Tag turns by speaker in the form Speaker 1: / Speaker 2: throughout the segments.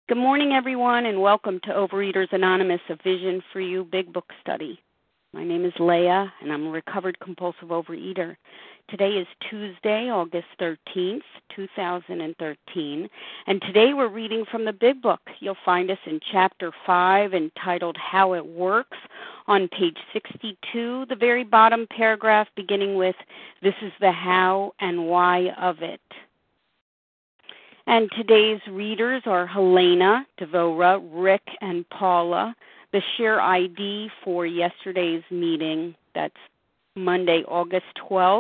Speaker 1: Good morning, everyone, and welcome to Overeaters Anonymous, a Vision for You Big Book Study. My name is Leah, and I'm a recovered compulsive overeater. Today is Tuesday, August 13th, 2013, and today we're reading from the Big Book. You'll find us in Chapter 5, entitled How It Works, on page 62, the very bottom paragraph beginning with, This is the how and why of it. And today's readers are Helena, Devora, Rick, and Paula. The share ID for yesterday's meeting, that's Monday, August 12th,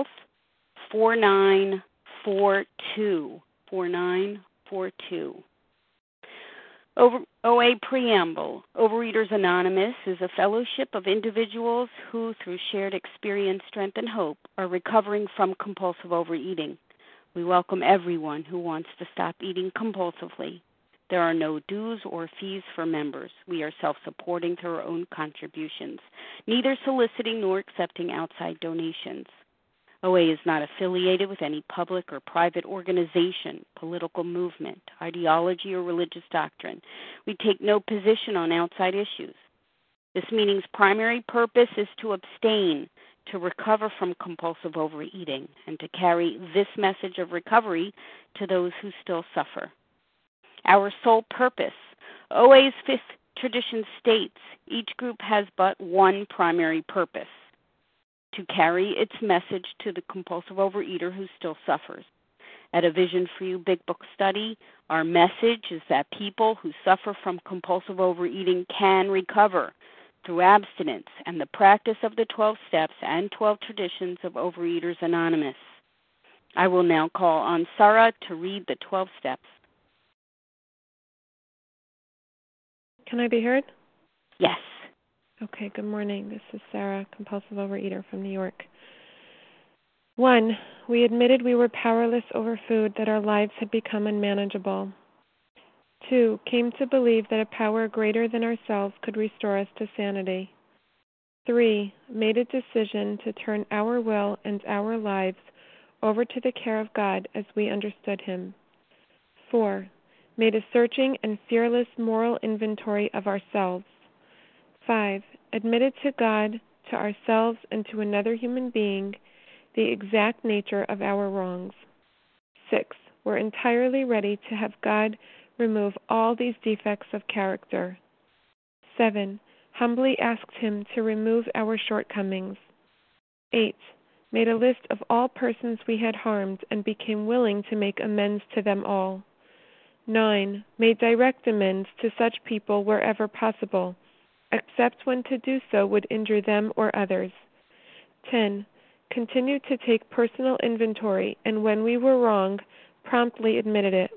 Speaker 1: 4942. 4942. OA Preamble. Overeaters Anonymous is a fellowship of individuals who, through shared experience, strength, and hope, are recovering from compulsive overeating. We welcome everyone who wants to stop eating compulsively. There are no dues or fees for members. We are self-supporting through our own contributions, neither soliciting nor accepting outside donations. OA is not affiliated with any public or private organization, political movement, ideology, or religious doctrine. We take no position on outside issues. This meeting's primary purpose is to abstain, to recover from compulsive overeating, and to carry this message of recovery to those who still suffer. Our sole purpose. OA's fifth tradition states each group has but one primary purpose: to carry its message to the compulsive overeater who still suffers. At A Vision for You Big Book Study, our message is that people who suffer from compulsive overeating can recover through abstinence and the practice of the 12 steps and 12 traditions of Overeaters Anonymous. I will now call on Sarah to read the 12 steps.
Speaker 2: Can I be heard?
Speaker 1: Yes.
Speaker 2: Okay, good morning. This is Sarah, compulsive overeater from New York. 1. We admitted we were powerless over food, that our lives had become unmanageable. 2. Came to believe that a power greater than ourselves could restore us to sanity. 3. Made a decision to turn our will and our lives over to the care of God as we understood Him. 4. Made a searching and fearless moral inventory of ourselves. 5. Admitted to God, to ourselves, and to another human being the exact nature of our wrongs. 6. We're entirely ready to have God remove all these defects of character. 7. Humbly asked Him to remove our shortcomings. 8. Made a list of all persons we had harmed and became willing to make amends to them all. 9. Made direct amends to such people wherever possible, except when to do so would injure them or others. 10. Continued to take personal inventory, and when we were wrong, promptly admitted it.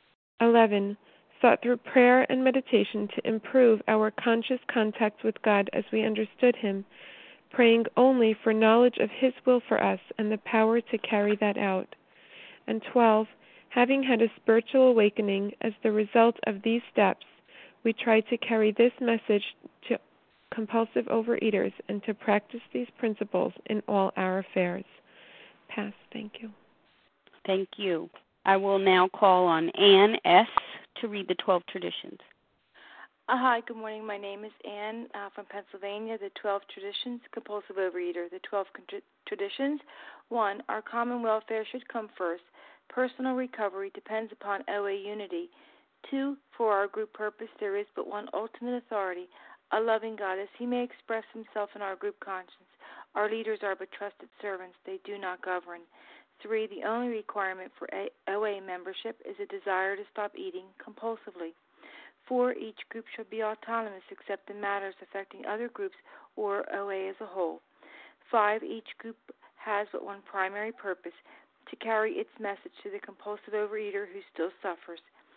Speaker 2: 11. Sought through prayer and meditation to improve our conscious contact with God as we understood Him, praying only for knowledge of His will for us and the power to carry that out. And 12. Having had a spiritual awakening as the result of these steps, we try to carry this message to compulsive overeaters and to practice these principles in all our affairs. Pass. Thank you.
Speaker 1: Thank you. I will now call on Ann S. to read the 12 traditions.
Speaker 3: Hi, good morning. My name is Ann from Pennsylvania. The 12 traditions, compulsive overeater. The 12 traditions. 1. Our common welfare should come first. Personal recovery depends upon OA unity. 2. For our group purpose, there is but one ultimate authority, a loving God, as He may express Himself in our group conscience. Our leaders are but trusted servants. They do not govern. 3. The only requirement for OA membership is a desire to stop eating compulsively. 4. Each group shall be autonomous except in matters affecting other groups or OA as a whole. 5. Each group has but one primary purpose, to carry its message to the compulsive overeater who still suffers.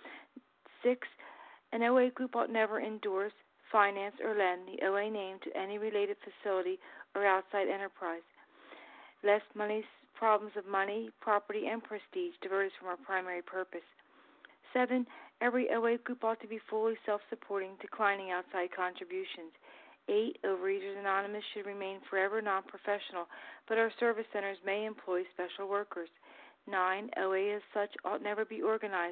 Speaker 3: 6. An OA group ought never endorse, finance, or lend the OA name to any related facility or outside enterprise, lest problems of money, property, and prestige divert us from our primary purpose. 7. Every OA group ought to be fully self-supporting, declining outside contributions. 8. Overeaters Anonymous should remain forever non-professional, but our service centers may employ special workers. 9. OA as such ought never be organized,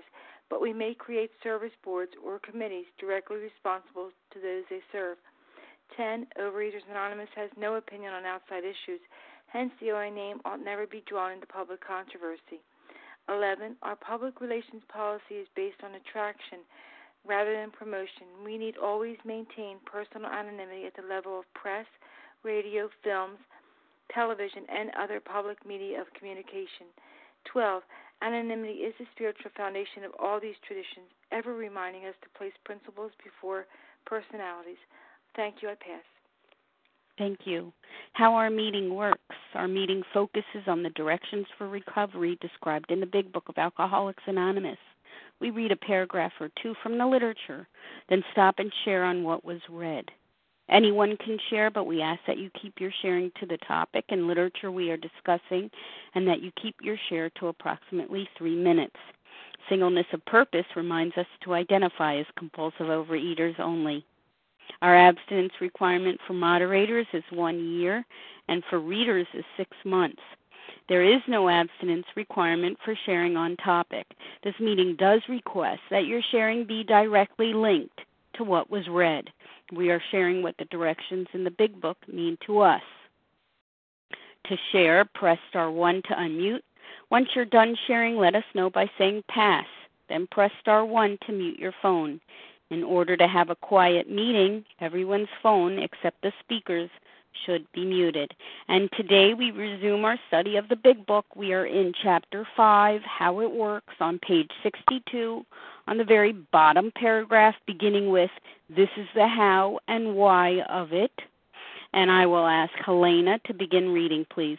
Speaker 3: but we may create service boards or committees directly responsible to those they serve. 10. Overeaters Anonymous has no opinion on outside issues. Hence, the OA name ought never be drawn into public controversy. 11. Our public relations policy is based on attraction rather than promotion. We need always maintain personal anonymity at the level of press, radio, films, television, and other public media of communication. 12. Anonymity is the spiritual foundation of all these traditions, ever reminding us to place principles before personalities. Thank you. I pass.
Speaker 1: Thank you. How our meeting works. Our meeting focuses on the directions for recovery described in the Big Book of Alcoholics Anonymous. We read a paragraph or two from the literature, then stop and share on what was read. Anyone can share, but we ask that you keep your sharing to the topic and literature we are discussing, and that you keep your share to approximately 3 minutes. Singleness of purpose reminds us to identify as compulsive overeaters only. Our abstinence requirement for moderators is 1 year, and for readers is 6 months. There is no abstinence requirement for sharing on topic. This meeting does request that your sharing be directly linked to what was read. We are sharing what the directions in the Big Book mean to us. To share, press star 1 to unmute. Once you're done sharing, let us know by saying pass. Then press star 1 to mute your phone. In order to have a quiet meeting, everyone's phone except the speaker's should be muted. And today we resume our study of the Big Book. We are in Chapter 5, How It Works, on page 62, on the very bottom paragraph, beginning with, this is the how and why of it. And I will ask Helena to begin reading, please.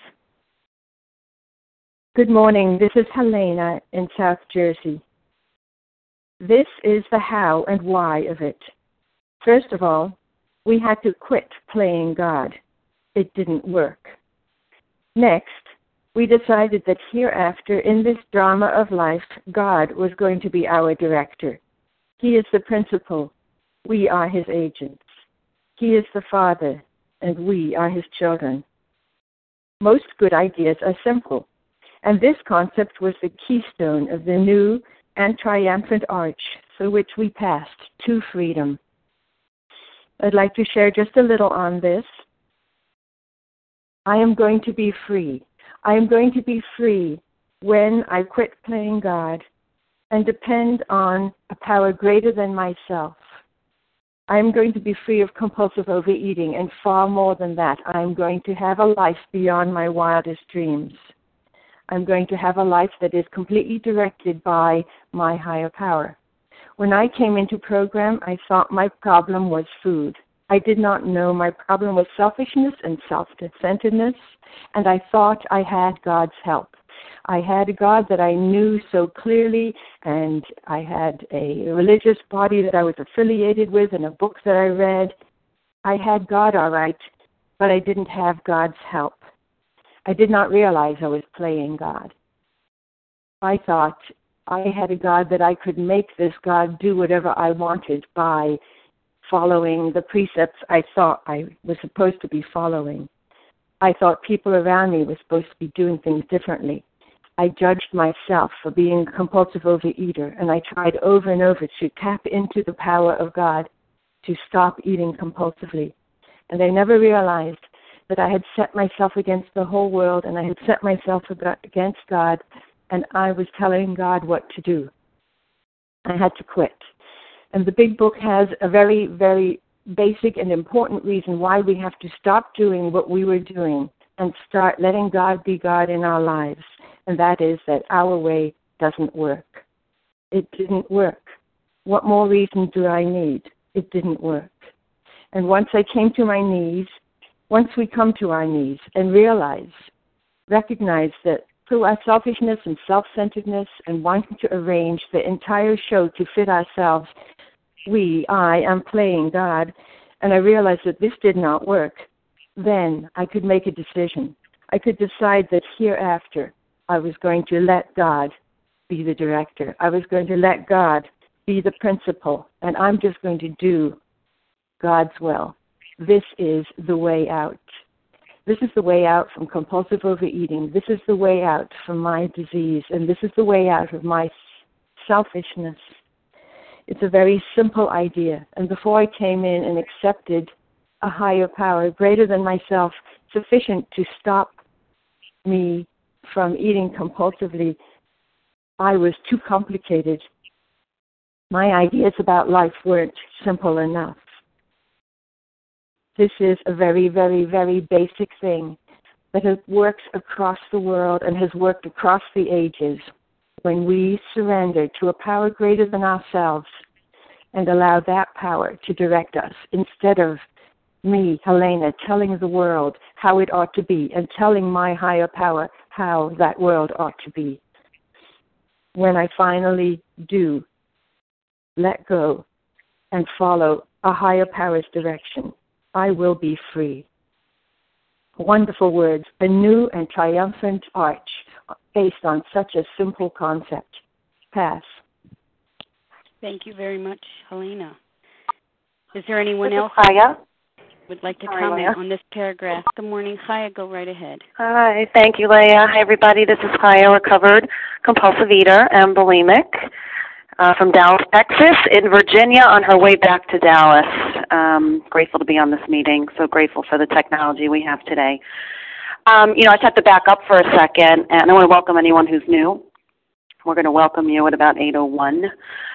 Speaker 4: Good morning. This is Helena in South Jersey. This is the how and why of it. First of all, we had to quit playing God. It didn't work. Next, we decided that hereafter in this drama of life, God was going to be our director. He is the principal. We are his agents. He is the Father, and we are his children. Most good ideas are simple, and this concept was the keystone of the new and triumphant arch through which we passed to freedom. I'd like to share just a little on this. I am going to be free. I am going to be free when I quit playing God and depend on a power greater than myself. I am going to be free of compulsive overeating, and far more than that, I am going to have a life beyond my wildest dreams. I'm going to have a life that is completely directed by my higher power. When I came into program, I thought my problem was food. I did not know my problem was selfishness and self-centeredness, and I thought I had God's help. I had a God that I knew so clearly, and I had a religious body that I was affiliated with and a book that I read. I had God all right, but I didn't have God's help. I did not realize I was playing God. I thought I had a God that I could make this God do whatever I wanted by following the precepts I thought I was supposed to be following. I thought people around me were supposed to be doing things differently. I judged myself for being a compulsive overeater, and I tried over and over to tap into the power of God to stop eating compulsively. And I never realized that I had set myself against the whole world, and I had set myself against God, and I was telling God what to do. I had to quit. And the Big Book has a very, very basic and important reason why we have to stop doing what we were doing and start letting God be God in our lives. And that is that our way doesn't work. It didn't work. What more reason do I need? It didn't work. And once I came to my knees, once we come to our knees and recognize that through our selfishness and self-centeredness and wanting to arrange the entire show to fit ourselves, I am playing God, and I realized that this did not work, then I could make a decision. I could decide that hereafter I was going to let God be the director. I was going to let God be the principal, and I'm just going to do God's will. This is the way out. This is the way out from compulsive overeating. This is the way out from my disease, and this is the way out of my selfishness It's a very simple idea. And before I came in and accepted a higher power greater than myself, sufficient to stop me from eating compulsively, I was too complicated. My ideas about life weren't simple enough. This is a very, very, very basic thing that works across the world and has worked across the ages. When we surrender to a power greater than ourselves and allow that power to direct us instead of me, Helena, telling the world how it ought to be and telling my higher power how that world ought to be. When I finally do let go and follow a higher power's direction, I will be free. Wonderful words, a new and triumphant arch based on such a simple concept. Pass.
Speaker 1: Thank you very much, Helena. Is there anyone
Speaker 5: This
Speaker 1: else
Speaker 5: is Chaya.
Speaker 1: who would like to
Speaker 5: Hi,
Speaker 1: comment
Speaker 5: Leah.
Speaker 1: on this paragraph? Good morning, Chaya. Go right ahead.
Speaker 5: Hi, thank you, Leah. Hi, everybody. This is Chaya, recovered compulsive eater and bulimic from Dallas, Texas, in Virginia, on her way back to Dallas. Grateful to be on this meeting. So grateful for the technology we have today. I just have to back up for a second, and I want to welcome anyone who's new. We're going to welcome you at about 8:01.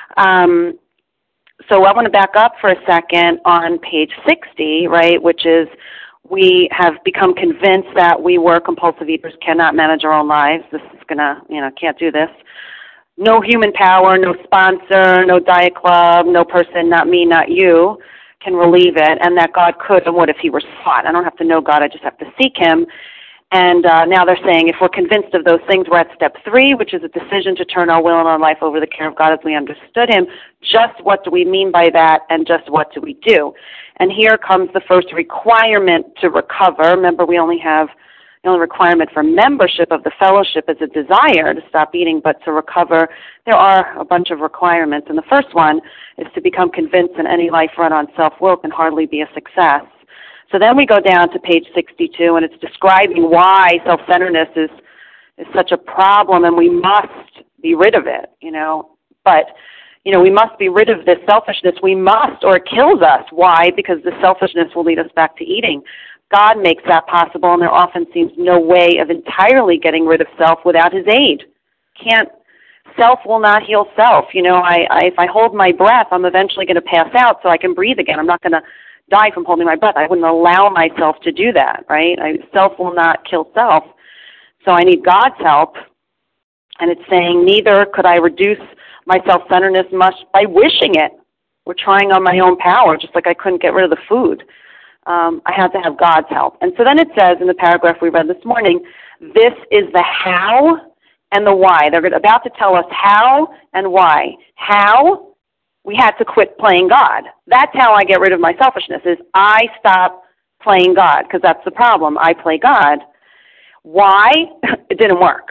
Speaker 5: So I want to back up for a second on page 60, right, which is we have become convinced that we were compulsive eaters, cannot manage our own lives. This is going to, can't do this. No human power, no sponsor, no diet club, no person, not me, not you, can relieve it, and that God could and would if he were sought. I don't have to know God, I just have to seek him. And now they're saying if we're convinced of those things, we're at step 3, which is a decision to turn our will and our life over to the care of God as we understood him. Just what do we mean by that, and just what do we do? And here comes the first requirement to recover. Remember, the only requirement for membership of the fellowship is a desire to stop eating, but to recover, there are a bunch of requirements. And the first one is to become convinced that any life run on self-will can hardly be a success. So then we go down to page 62, and it's describing why self-centeredness is such a problem, and we must be rid of it, But, we must be rid of this selfishness. We must, or it kills us. Why? Because the selfishness will lead us back to eating. God makes that possible, and there often seems no way of entirely getting rid of self without his aid. Self will not heal self. If I hold my breath, I'm eventually going to pass out so I can breathe again. I'm not going to die from holding my breath. I wouldn't allow myself to do that, right? Self will not kill self. So I need God's help. And it's saying neither could I reduce my self-centeredness much by wishing it. We're trying on my own power, just like I couldn't get rid of the food. I had to have God's help. And so then it says in the paragraph we read this morning, this is the how and the why. They're about to tell us how and why. How? We had to quit playing God. That's how I get rid of my selfishness, is I stop playing God, because that's the problem. I play God. Why? It didn't work.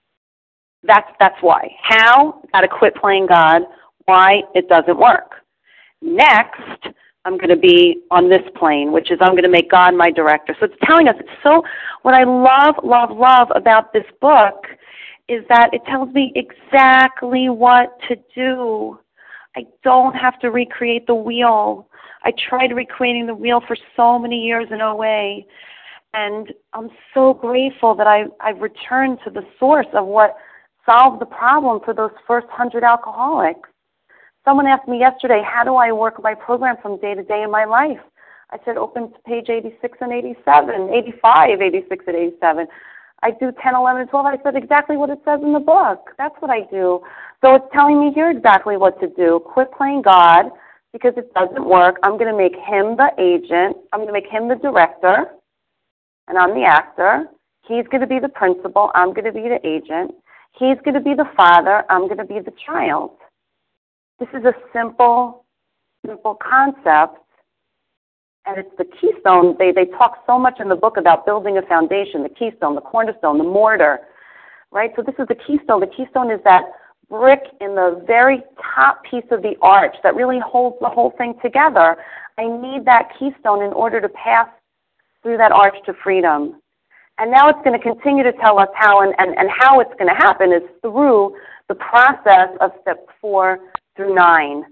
Speaker 5: That's why. How? Got to quit playing God. Why? It doesn't work. Next, I'm going to be on this plane, which is I'm going to make God my director. So it's telling us, what I love about this book is that it tells me exactly what to do. I don't have to recreate the wheel. I tried recreating the wheel for so many years in OA, and I'm so grateful that I've returned to the source of what solved the problem for those first 100 alcoholics. Someone asked me yesterday, how do I work my program from day to day in my life? I said, open to page 86 and 87, 85, 86 and 87. I do 10, 11, and 12. I said exactly what it says in the book. That's what I do. So it's telling me here exactly what to do. Quit playing God, because it doesn't work. I'm going to make him the agent. I'm going to make him the director, and I'm the actor. He's going to be the principal. I'm going to be the agent. He's going to be the father. I'm going to be the child. This is a simple concept, and it's the keystone. They talk so much in the book about building a foundation, the keystone, the cornerstone, the mortar, right? So this is the keystone. The keystone is that brick in the very top piece of the arch that really holds the whole thing together. I need that keystone in order to pass through that arch to freedom. And now it's going to continue to tell us how, and how it's going to happen is through the process of steps 4 through 9.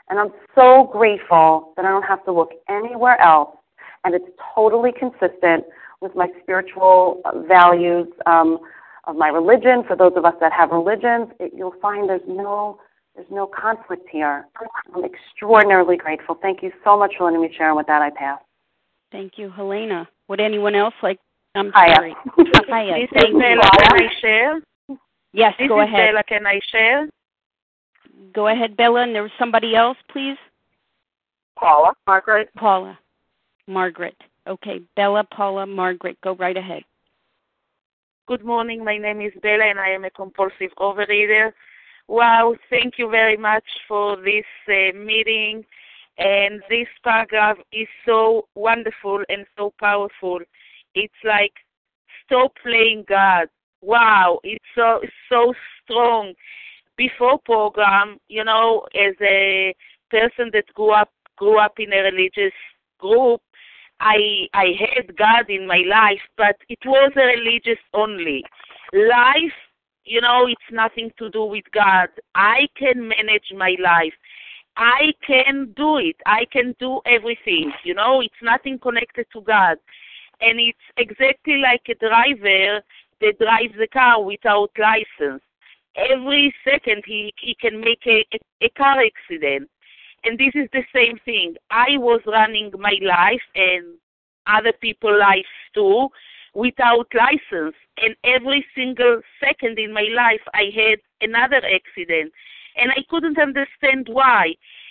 Speaker 5: And I'm so grateful that I don't have to look anywhere else, and it's totally consistent with my spiritual values of my religion. For those of us that have religions, you'll find there's no conflict here. I'm extraordinarily grateful. Thank you so much for letting me share. And with that, I pass.
Speaker 1: Thank you, Helena. Would anyone else like? I'm
Speaker 5: Hiya.
Speaker 1: sorry. Hiya.
Speaker 6: This
Speaker 1: Thank
Speaker 6: is
Speaker 1: you.
Speaker 6: Bella. Can I share?
Speaker 1: Yes,
Speaker 6: This
Speaker 1: go
Speaker 6: is
Speaker 1: ahead.
Speaker 6: Bella. Can I share?
Speaker 1: Go ahead, Bella. And there was somebody else, please.
Speaker 6: Paula. Margaret.
Speaker 1: Paula. Margaret. Okay, Bella, Paula, Margaret. Go right ahead.
Speaker 6: Good morning. My name is Bella, and I am a compulsive overeater. Wow, thank you very much for this meeting. And this paragraph is so wonderful and so powerful. It's like, stop playing God. Wow, it's so strong. Before program, you know, as a person that grew up in a religious group, I had God in my life, but it was a religious only. Life, you know, it's nothing to do with God. I can manage my life. I can do it. I can do everything. You know, it's nothing connected to God. And it's exactly like a driver that drives a car without license. Every second he can make a car accident. And this is the same thing. I was running my life and other people's lives too without license. And every single second in my life I had another accident. And I couldn't understand why.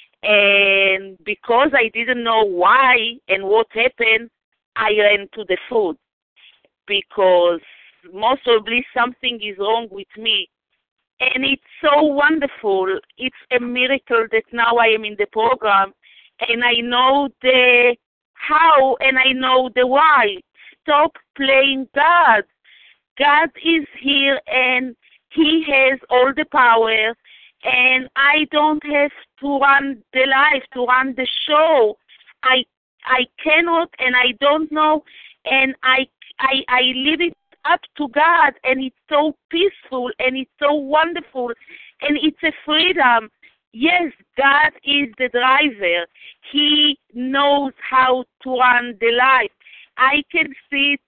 Speaker 6: And because I didn't know why and what happened, I ran to the food. Because most probably something is wrong with me. And it's so wonderful. It's a miracle that now I am in the program. And I know the how and I know the why. Stop playing God. God is here and He has all the power. And I don't have to run the life, to run the show. I cannot and I don't know. And I leave it up to God, and it's so peaceful and it's so wonderful and it's a freedom. Yes, God is the driver. He knows how to run the life. I can sit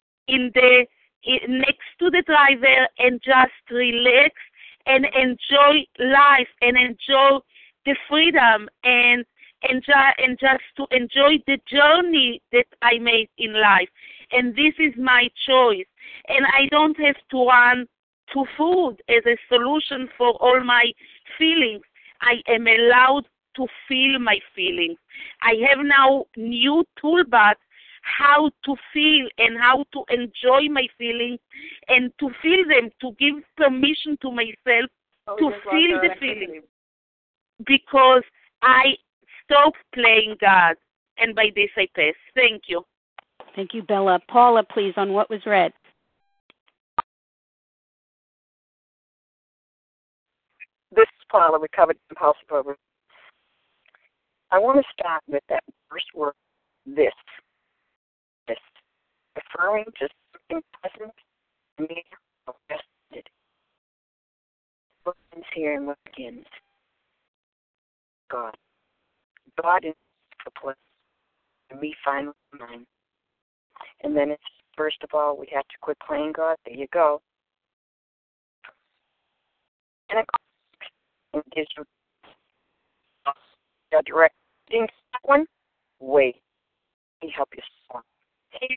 Speaker 6: next to the driver and just relax and enjoy life and enjoy the freedom and just to enjoy the journey that I made in life. And this is my choice. And I don't have to run to food as a solution for all my feelings. I am allowed to feel my feelings. I have now new toolbox how to feel and how to enjoy my feelings and to feel them, to give permission to myself to feel the feelings. Because I stopped playing God. And by this I pass. Thank you.
Speaker 1: Thank you, Bella. Paula, please, on what was read.
Speaker 7: This is Paula, recovered compulsive overeater. I want to start with that first word, this, referring to something present, near, or rested. What ends here and what begins? God. God is the place, and me finally mine. And then it's, first of all, we have to quit playing God. There you go. And it gives you a direct one. Wait. He help you someone. He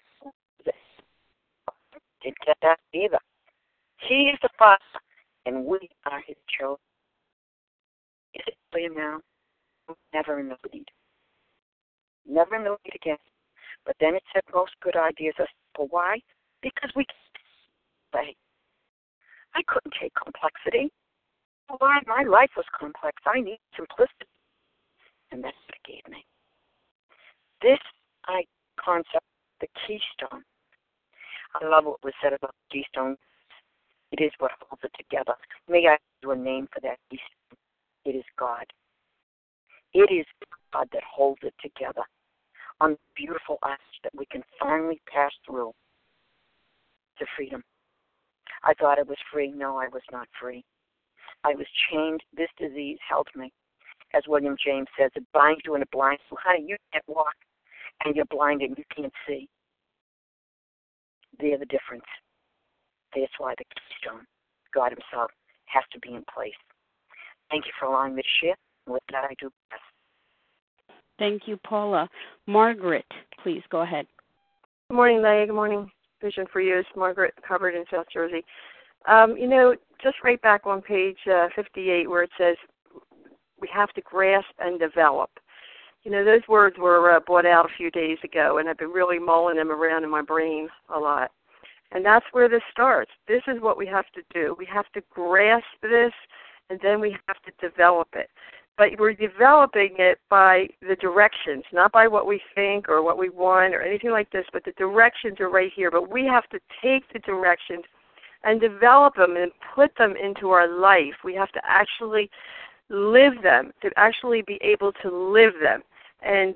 Speaker 7: didn't get that either. He is the Father, and we are His children. Is it clear now? Never in the lead. Never in the lead again. But then it said most good ideas are simple. Why? Because we can't say. I couldn't take complexity. Why? My life was complex. I need simplicity. And that's what it gave me. This concept, the keystone. I love what was said about the keystone. It is what holds it together. May I do a name for that keystone? It is God. It is God that holds it together on the beautiful arch that we can finally pass through to freedom. I thought I was free. No, I was not free. I was chained. This disease held me. as William James says, it binds you and it blinds you. Honey, you can't walk and you're blinded and you can't see. They're the difference. That's why the keystone, God himself, has to be in place. Thank you for allowing me to share. And with that, I do pass.
Speaker 1: Thank you, Paula. Margaret, please go ahead.
Speaker 8: Good morning, Leah. Good morning. Vision for You. It's Margaret, covered in South Jersey. Just right back on page 58 where it says we have to grasp and develop. Those words were brought out a few days ago, and I've been really mulling them around in my brain a lot. And that's where this starts. This is what we have to do. We have to grasp this, and then we have to develop it. But we're developing it by the directions, not by what we think or what we want or anything like this, but the directions are right here. But we have to take the directions and develop them and put them into our life. We have to actually live them, to actually be able to live them. And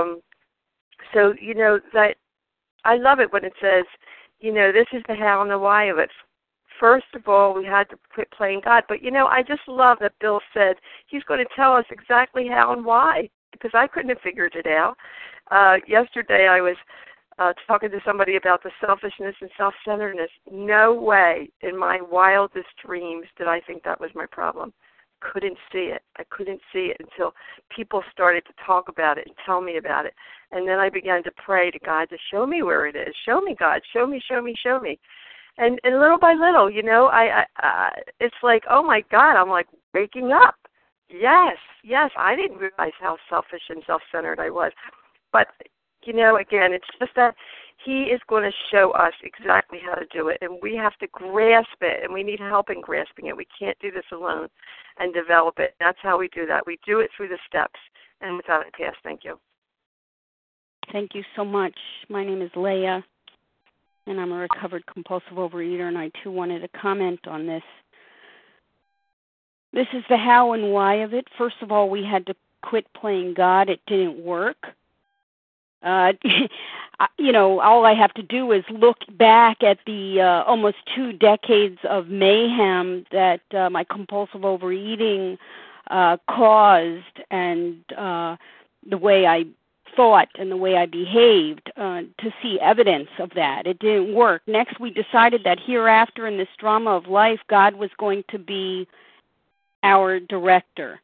Speaker 8: that I love it when it says, this is the how and the why of it. First of all, we had to quit playing God. But, I just love that Bill said he's going to tell us exactly how and why, because I couldn't have figured it out. Yesterday I was talking to somebody about the selfishness and self-centeredness. No way in my wildest dreams did I think that was my problem. Couldn't see it. I couldn't see it until people started to talk about it and tell me about it. And then I began to pray to God to show me where it is. Show me, God. Show me, show me, show me. And little by little, it's like, oh, my God, I'm like waking up. Yes, I didn't realize how selfish and self-centered I was. But, again, it's just that he is going to show us exactly how to do it, and we have to grasp it, and we need help in grasping it. We can't do this alone and develop it. That's how we do that. We do it through the steps. And with that, I pass. Thank you.
Speaker 1: Thank you so much. My name is Leah, and I'm a recovered compulsive overeater, and I, too, wanted to comment on this. This is the how and why of it. First of all, we had to quit playing God. It didn't work. All I have to do is look back at the almost 2 decades of mayhem that my compulsive overeating caused, and the way I thought and the way I behaved to see evidence of that. It didn't work. Next, we decided that hereafter in this drama of life, God was going to be our director.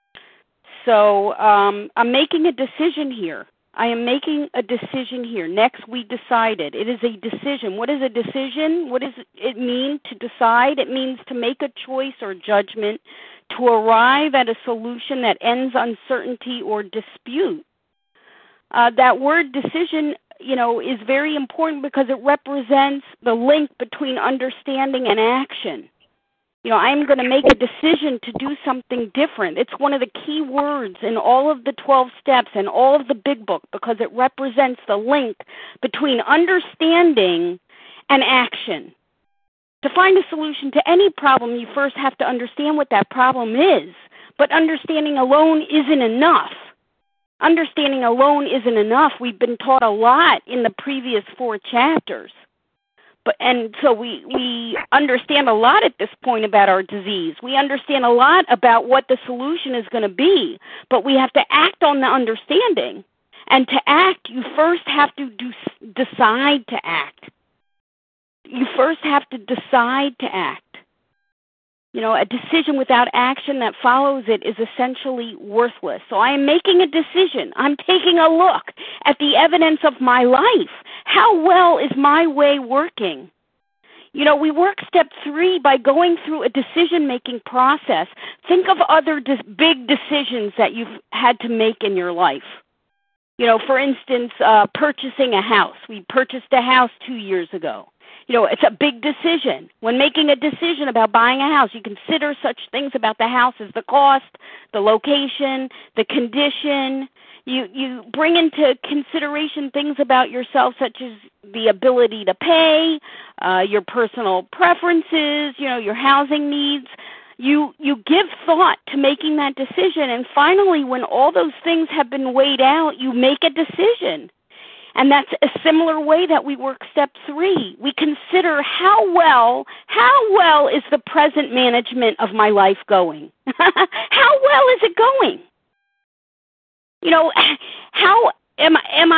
Speaker 1: So I'm making a decision here. I am making a decision here. Next, we decided. It is a decision. What is a decision? What does it mean to decide? It means to make a choice or judgment to arrive at a solution that ends uncertainty or dispute. That word decision, is very important because it represents the link between understanding and action. I'm going to make a decision to do something different. It's one of the key words in all of the 12 steps and all of the big book because it represents the link between understanding and action. To find a solution to any problem, you first have to understand what that problem is. But understanding alone isn't enough. Understanding alone isn't enough. We've been taught a lot in the previous 4 chapters. And so we understand a lot at this point about our disease. We understand a lot about what the solution is going to be, but we have to act on the understanding. And to act, you first have to decide to act. You first have to decide to act. A decision without action that follows it is essentially worthless. So I am making a decision. I'm taking a look at the evidence of my life. How well is my way working? We work step 3 by going through a decision-making process. Think of other big decisions that you've had to make in your life. For instance, purchasing a house. We purchased a house 2 years ago. It's a big decision. When making a decision about buying a house, you consider such things about the house as the cost, the location, the condition. You bring into consideration things about yourself such as the ability to pay, your personal preferences, your housing needs. You give thought to making that decision. And finally, when all those things have been weighed out, you make a decision. And that's a similar way that we work step 3. We consider how well is the present management of my life going? How well is it going? how am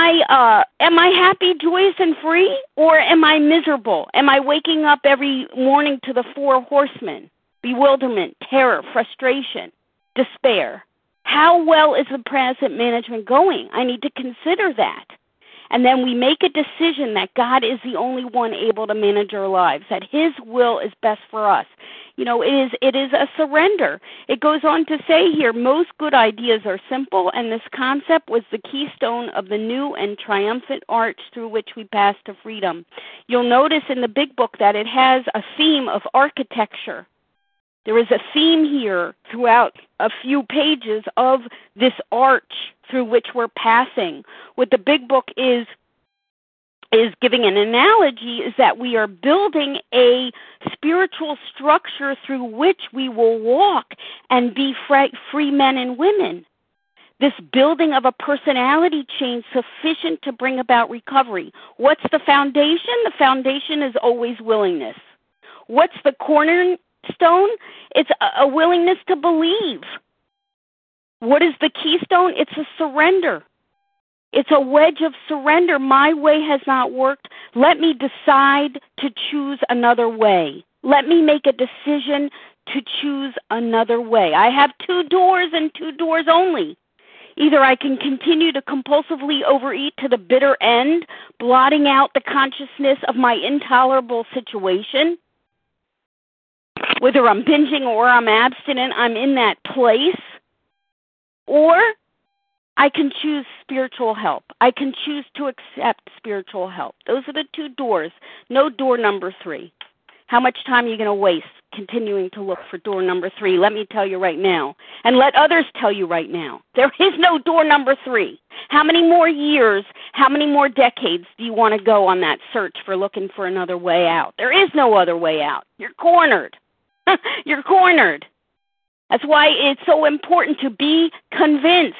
Speaker 1: I happy, joyous, and free, or am I miserable? Am I waking up every morning to the four horsemen? Bewilderment, terror, frustration, despair. How well is the present management going? I need to consider that. And then we make a decision that God is the only one able to manage our lives, that His will is best for us. It is a surrender. It goes on to say here, most good ideas are simple, and this concept was the keystone of the new and triumphant arch through which we pass to freedom. You'll notice in the big book that it has a theme of architecture. There is a theme here throughout a few pages of this arch through which we're passing. What the big book is giving an analogy is that we are building a spiritual structure through which we will walk and be free men and women. This building of a personality change sufficient to bring about recovery. What's the foundation? The foundation is always willingness. What's the cornerstone? It's a willingness to believe. What is the keystone? It's a surrender. It's a wedge of surrender. My way has not worked. Let me decide to choose another way. Let me make a decision to choose another way. I have two doors and two doors only. Either I can continue to compulsively overeat to the bitter end, blotting out the consciousness of my intolerable situation. Whether I'm binging or I'm abstinent, I'm in that place. Or I can choose spiritual help. I can choose to accept spiritual help. Those are the two doors. No door number 3. How much time are you going to waste continuing to look for door number 3? Let me tell you right now. And let others tell you right now. There is no door number 3. How many more years, how many more decades do you want to go on that search for looking for another way out? There is no other way out. You're cornered. You're cornered. That's why it's so important to be convinced.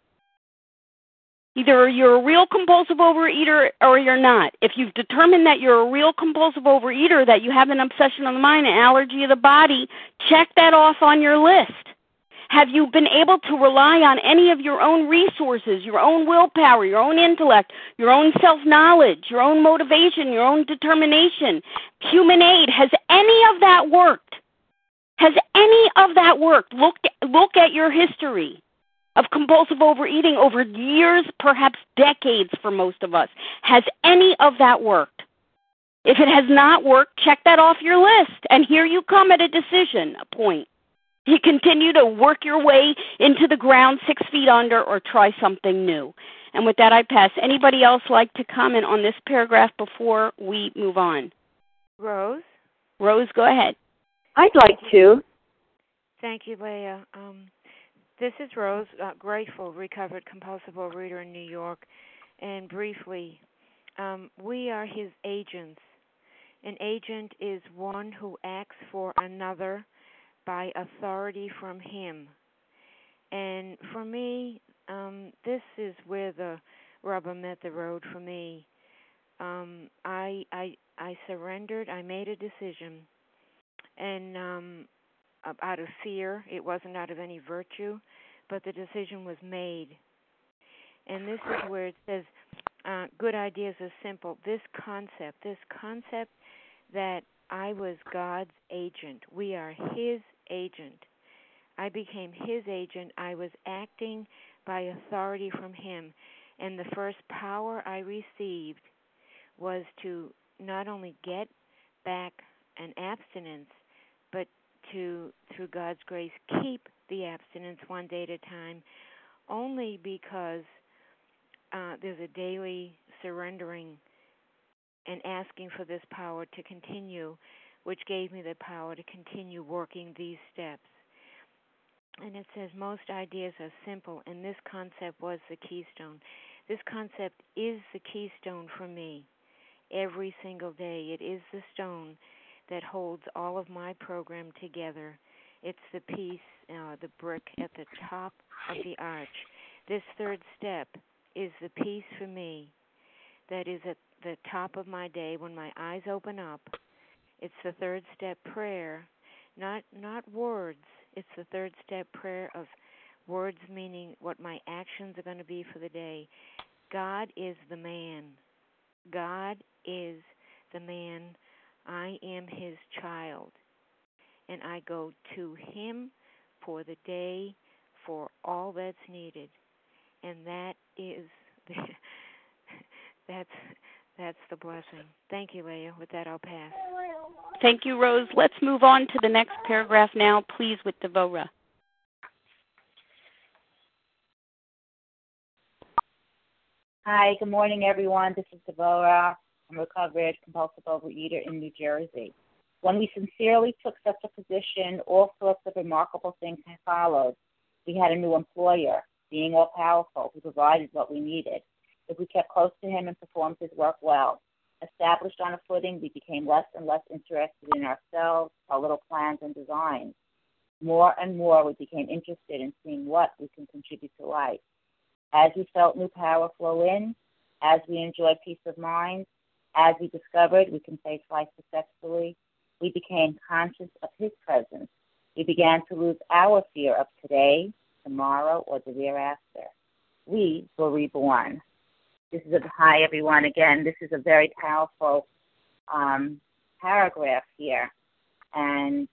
Speaker 1: Either you're a real compulsive overeater or you're not. If you've determined that you're a real compulsive overeater, that you have an obsession of the mind, an allergy of the body, check that off on your list. Have you been able to rely on any of your own resources, your own willpower, your own intellect, your own self-knowledge, your own motivation, your own determination, human aid? Has any of that worked? Has any of that worked? Look at your history of compulsive overeating over years, perhaps decades for most of us. Has any of that worked? If it has not worked, check that off your list. And here you come at a decision, a point. You continue to work your way into the ground 6 feet under or try something new. And with that, I pass. Anybody else like to comment on this paragraph before we move on?
Speaker 9: Rose?
Speaker 1: Rose, go ahead.
Speaker 8: I'd like to.
Speaker 9: Thank you, Leah. This is Rose, grateful, recovered compulsive overeater in New York. And briefly, we are his agents. An agent is one who acts for another by authority from him. And for me, this is where the rubber met the road for me. I surrendered. I made a decision. And out of fear, it wasn't out of any virtue, but the decision was made. And this is where it says, good ideas are simple. This concept that I was God's agent. We are his agent. I became his agent. I was acting by authority from him. And the first power I received was to not only get back an abstinence, but to, through God's grace, keep the abstinence one day at a time, only because there's a daily surrendering and asking for this power to continue, which gave me the power to continue working these steps. And it says most ideas are simple, and this concept was the keystone. This concept is the keystone for me every single day. It is the stone that holds all of my program together. It's the piece, the brick at the top of the arch. This third step is the piece for me that is at the top of my day when my eyes open up. It's the third step prayer, not words. It's the third step prayer of words meaning what my actions are going to be for the day. God is the man. God is the man. I am his child. And I go to him for the day, for all that's needed. And that is that's the blessing. Thank you, Leah. With that, I'll pass.
Speaker 1: Thank you, Rose. Let's move on to the next paragraph now, please, with Devorah.
Speaker 10: Hi, good morning, everyone. This is Devorah. I'm a recovered compulsive overeater in New Jersey. When we sincerely took such a position, all sorts of remarkable things have followed. We had a new employer, being all-powerful, who provided what we needed. If we kept close to him and performed his work well, established on a footing, we became less and less interested in ourselves, our little plans and designs. More and more, we became interested in seeing what we can contribute to life. As we felt new power flow in, as we enjoyed peace of mind, as we discovered we can face life successfully, we became conscious of his presence. We began to lose our fear of today, tomorrow, or the thereafter. We were reborn. Hi, everyone. Again, this is a very powerful paragraph here. And,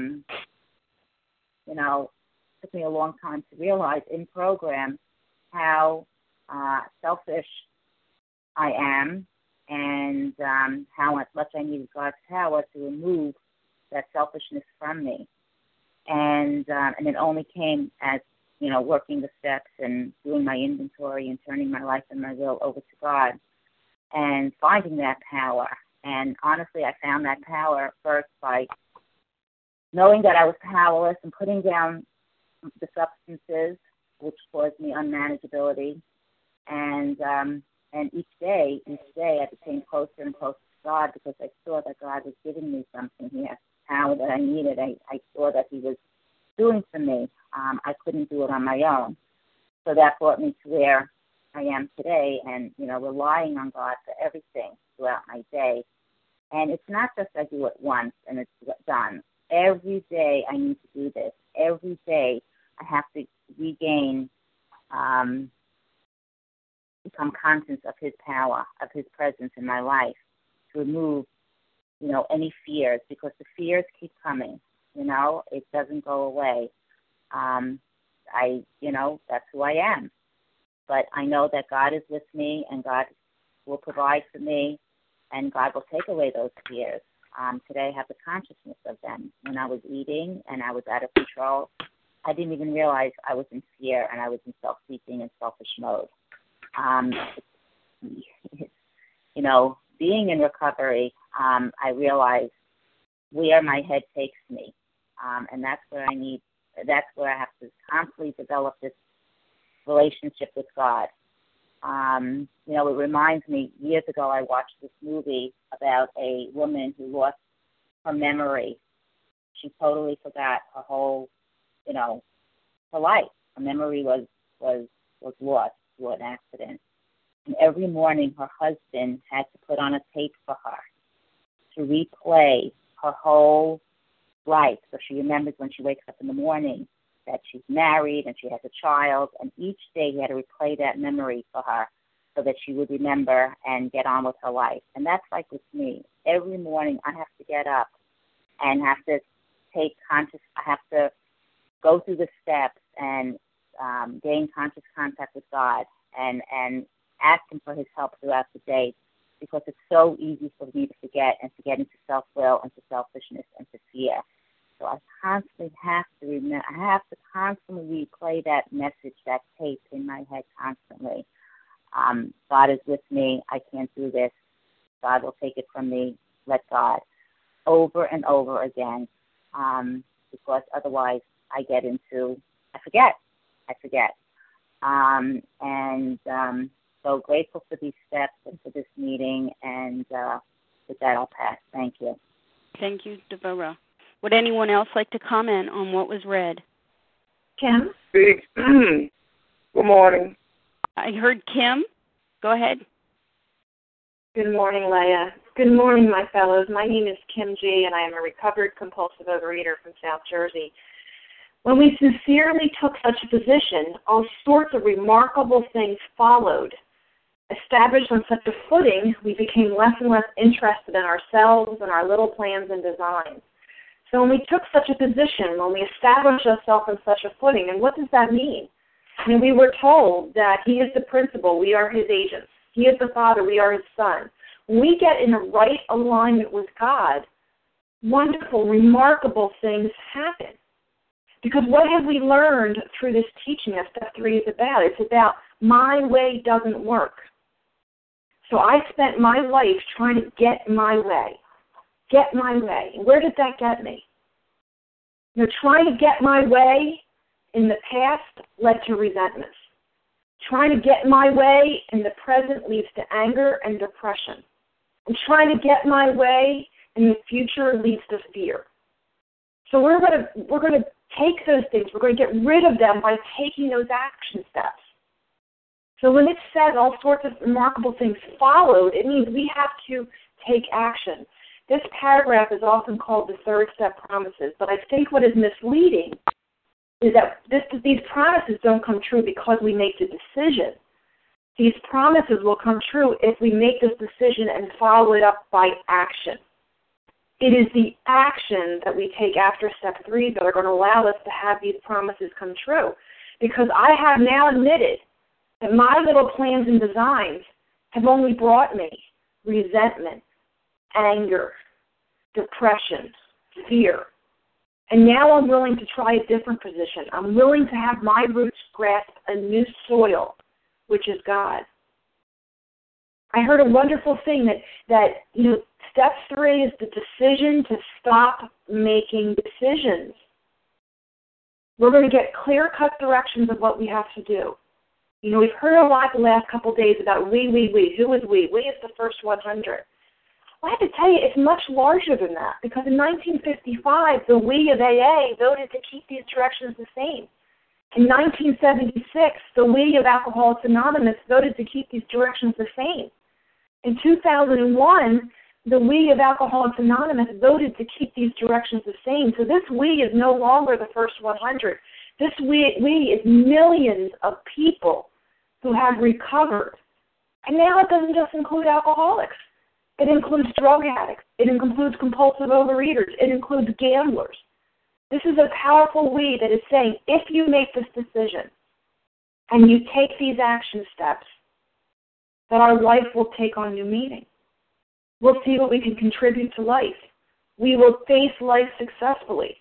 Speaker 10: it took me a long time to realize in program how selfish I am and how much I needed God's power to remove that selfishness from me. And it only came as, working the steps and doing my inventory and turning my life and my will over to God and finding that power. And honestly, I found that power first by knowing that I was powerless and putting down the substances which caused me unmanageability. And each day I became closer and closer to God because I saw that God was giving me something here, power that I needed. I saw that he was doing for me. I couldn't do it on my own. So that brought me to where I am today and, relying on God for everything throughout my day. And it's not just I do it once and it's done. Every day I need to do this. Every day I have to regain, become conscious of his power, of his presence in my life, to remove, any fears, because the fears keep coming. It doesn't go away. That's who I am. But I know that God is with me and God will provide for me and God will take away those fears. Today I have the consciousness of them. When I was eating and I was out of control, I didn't even realize I was in fear and I was in self-seeking and selfish mode. Being in recovery, I realized where my head takes me. And that's where I have to constantly develop this relationship with God. It reminds me, years ago I watched this movie about a woman who lost her memory. She totally forgot her whole, her life. Her memory was lost through an accident. And every morning her husband had to put on a tape for her to replay her whole life. So she remembers when she wakes up in the morning that she's married and she has a child. And each day he had to replay that memory for her so that she would remember and get on with her life. And that's like with me. Every morning I have to get up and have to I have to go through the steps and gain conscious contact with God and ask him for his help throughout the day, because it's so easy for me to forget and to get into self-will and to selfishness and to fear. So I constantly have to remember, I have to constantly replay that message, that tape in my head constantly. God is with me. I can't do this. God will take it from me. Let God. Over and over again, because otherwise I forget. So grateful for these steps and for this meeting, and with that I'll pass. Thank you.
Speaker 1: Thank you, Devorah. Would anyone else like to comment on what was read?
Speaker 8: Kim?
Speaker 11: Good morning.
Speaker 1: I heard Kim. Go ahead.
Speaker 8: Good morning, Leah. Good morning, my fellows. My name is Kim G., and I am a recovered compulsive overeater from South Jersey.
Speaker 12: When we sincerely took such a position, all sorts of remarkable things followed. Established on such a footing, we became less and less interested in ourselves and our little plans and designs. So when we took such a position, when we established ourselves on such a footing, and what does that mean? I mean, we were told that he is the principal, we are his agents. He is the Father, we are his Son. When we get in the right alignment with God, wonderful, remarkable things happen. Because what have we learned through this teaching that Step 3 is about? It's about my way doesn't work. So I spent my life trying to get my way. Get my way. And where did that get me? You know, trying to get my way in the past led to resentment. Trying to get my way in the present leads to anger and depression. And trying to get my way in the future leads to fear. So we're going to take those things. We're going to get rid of them by taking those action steps. So when it says all sorts of remarkable things followed, it means we have to take action. This paragraph is often called the third step promises, but I think what is misleading is that these promises don't come true because we make the decision. These promises will come true if we make this decision and follow it up by action. It is the action that we take after Step 3 that are going to allow us to have these promises come true. Because I have now admitted that my little plans and designs have only brought me resentment, anger, depression, fear. And now I'm willing to try a different position. I'm willing to have my roots grasp a new soil, which is God. I heard a wonderful thing that Step 3 is the decision to stop making decisions. We're going to get clear-cut directions of what we have to do. You know, we've heard a lot the last couple of days about we. Who is we? We is the first 100. Well, I have to tell you, it's much larger than that, because in 1955, the we of AA voted to keep these directions the same. In 1976, the we of Alcoholics Anonymous voted to keep these directions the same. In 2001, the we of Alcoholics Anonymous voted to keep these directions the same. So this we is no longer the first 100. This we is millions of people who have recovered. And now it doesn't just include alcoholics. It includes drug addicts. It includes compulsive overeaters. It includes gamblers. This is a powerful we that is saying, if you make this decision and you take these action steps, that our life will take on new meaning. We'll see what we can contribute to life. We will face life successfully.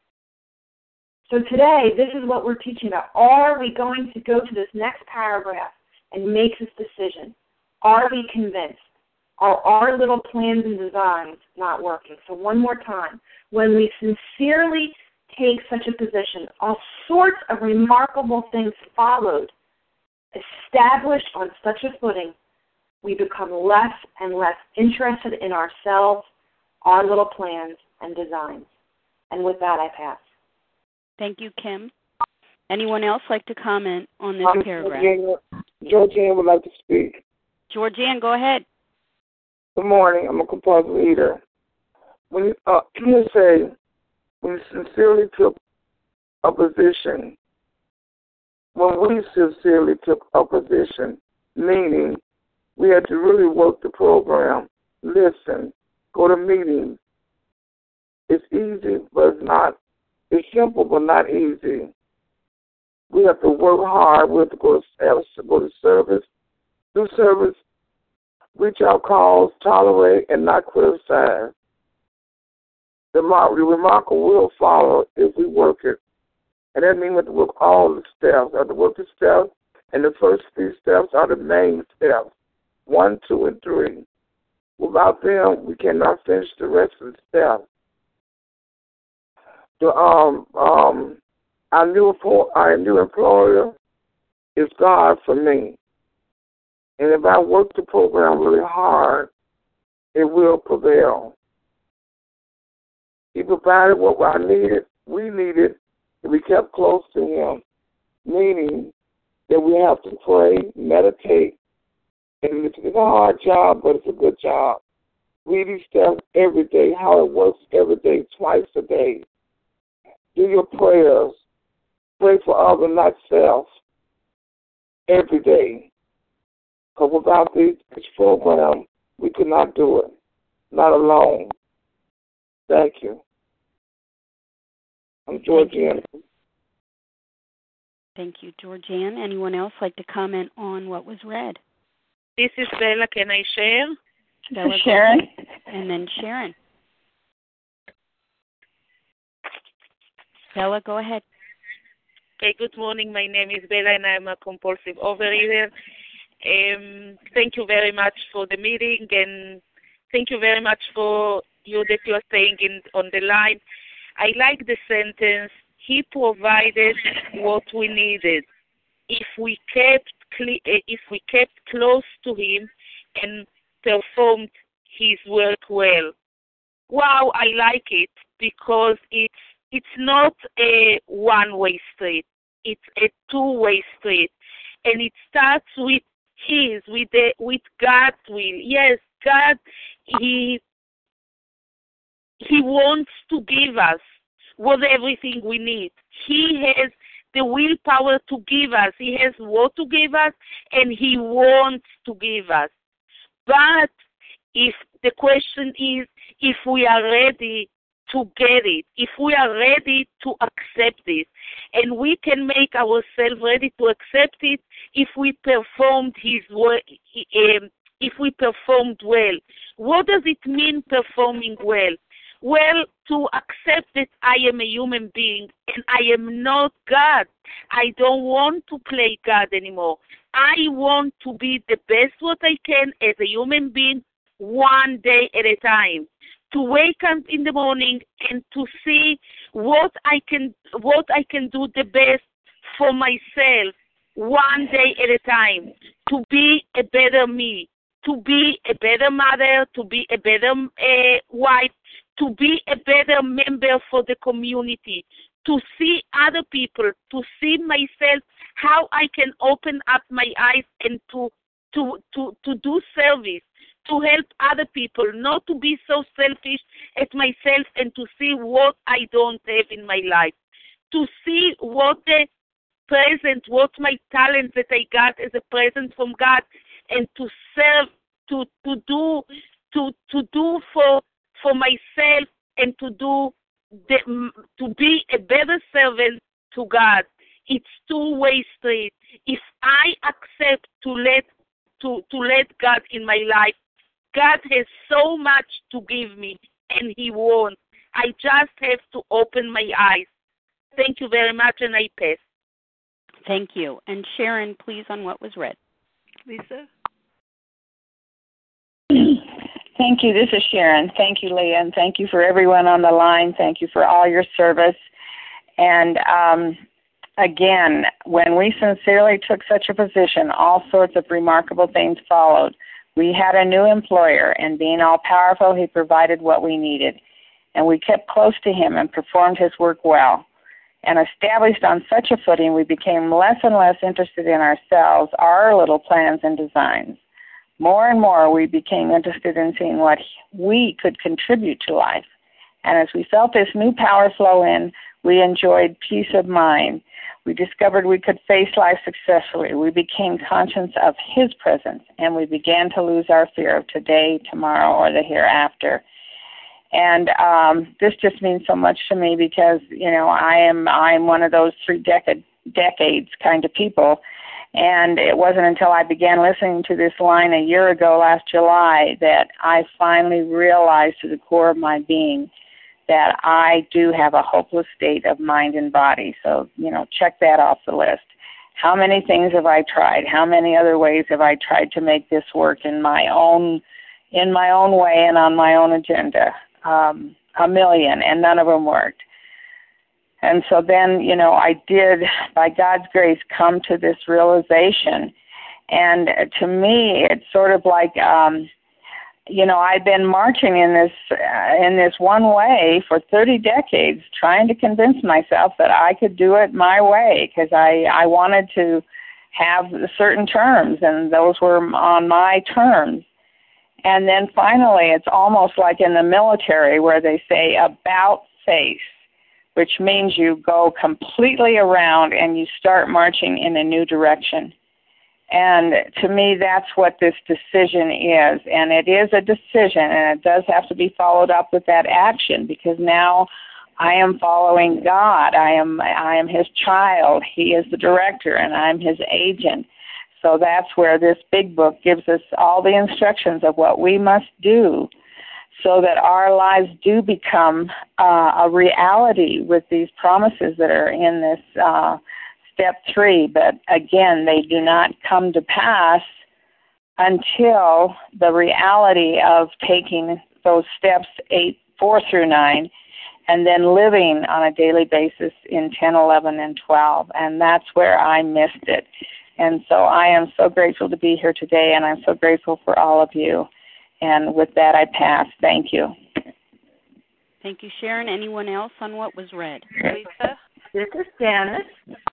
Speaker 12: So today, this is what we're teaching about. Are we going to go to this next paragraph and make this decision? Are we convinced? Are our little plans and designs not working? So one more time. When we sincerely take such a position, all sorts of remarkable things followed. Established on such a footing, we become less and less interested in ourselves, our little plans and designs. And with that, I pass.
Speaker 1: Thank you, Kim. Anyone else like to comment on this paragraph?
Speaker 11: Georgianne would like to speak.
Speaker 1: Georgianne, go ahead.
Speaker 11: Good morning. I'm a compulsive eater. When you say, when you sincerely took a position, when we sincerely took a position, meaning we had to really work the program, listen, go to meetings. It's easy, but it's not. It's simple, but not easy. We have to work hard. We have to go to service, do service, reach out calls, tolerate, and not criticize. The remarkable will follow if we work it. And that means we have to work all the steps. We have to work the steps, and the first 3 steps are the main steps, 1, 2, and 3. Without them, we cannot finish the rest of the steps. Our new employer is God for me. And if I work the program really hard, it will prevail. He provided what I needed, we needed, and we kept close to him, meaning that we have to pray, meditate, and it's a hard job, but it's a good job. Read these steps every day, how it works every day, twice a day. Do your prayers. pray for others, not self, every day. Because without this program, we could not do it. Not alone. Thank you. I'm Georgianne.
Speaker 1: Thank you, Georgianne. Anyone else like to comment on what was read?
Speaker 6: This is Bella. Can I share?
Speaker 1: Bella,
Speaker 13: Sharon.
Speaker 1: and then Sharon. Bella, go ahead.
Speaker 6: Okay, good morning. My name is Bella, and I'm a compulsive overeater. Thank you very much for the meeting, and thank you very much for you that you are saying on the line. I like the sentence, He provided what we needed. If we kept close to Him and performed His work well. Wow, I like it because it's not a one-way street. It's a two-way street, and it starts with with God's will. Yes, God, He wants to give us everything we need. He has the willpower to give us. He has what to give us, and He wants to give us. But if the question is if we are ready to get it, if we are ready to accept it, and we can make ourselves ready to accept it if we performed His work, if we performed well. What does it mean performing well? Well, to accept that I am a human being and I am not God. I don't want to play God anymore. I want to be the best what I can as a human being, one day at a time. To wake up in the morning and to see what I can do the best for myself, one day at a time. To be a better me, to be a better mother, to be a better wife, to be a better member for the community, to see other people, to see myself, how I can open up my eyes and to do service, to help other people, not to be so selfish at myself and to see what I don't have in my life, to see what the present, what my talent that I got as a present from God, and to serve, to do for myself and to be a better servant to God. It's two-way street. If I accept to let God in my life, God has so much to give me, and He wants. I just have to open my eyes. Thank you very much, and I pass.
Speaker 1: Thank you. And Sharon, please, on what was read.
Speaker 13: Lisa? Thank you. This is Sharon. Thank you, Leah, and thank you for everyone on the line. Thank you for all your service. And again, when we sincerely took such a position, all sorts of remarkable things followed. We had a new employer, and being all-powerful, He provided what we needed. And we kept close to Him and performed His work well. And established on such a footing, we became less and less interested in ourselves, our little plans and designs. More and more, we became interested in seeing what we could contribute to life. And as we felt this new power flow in, we enjoyed peace of mind. We discovered we could face life successfully. We became conscious of His presence, and we began to lose our fear of today, tomorrow, or the hereafter. And this just means so much to me because, I'm one of those 3 decades kind of people. And it wasn't until I began listening to this line a year ago, last July, that I finally realized to the core of my being that I do have a hopeless state of mind and body. So, check that off the list. How many things have I tried? How many other ways have I tried to make this work in my own way and on my own agenda? A million, and none of them worked. And so then, I did, by God's grace, come to this realization. And to me, it's sort of like, I've been marching in this one way for 30 decades, trying to convince myself that I could do it my way, because I wanted to have certain terms, and those were on my terms. And then finally, it's almost like in the military where they say, about face. which means you go completely around and you start marching in a new direction. And to me, that's what this decision is. And it is a decision, and it does have to be followed up with that action, because now I am following God. I am His child. He is the director, and I'm His agent. So that's where this big book gives us all the instructions of what we must do so that our lives do become a reality with these promises that are in this Step 3, but again, they do not come to pass until the reality of taking those steps 4 through 9 and then living on a daily basis in 10, 11, and 12. And that's where I missed it. And so I am so grateful to be here today, and I'm so grateful for all of you. And with that, I pass. Thank you.
Speaker 1: Thank you, Sharon. Anyone else on what was read?
Speaker 14: Lisa?
Speaker 10: This is Janice.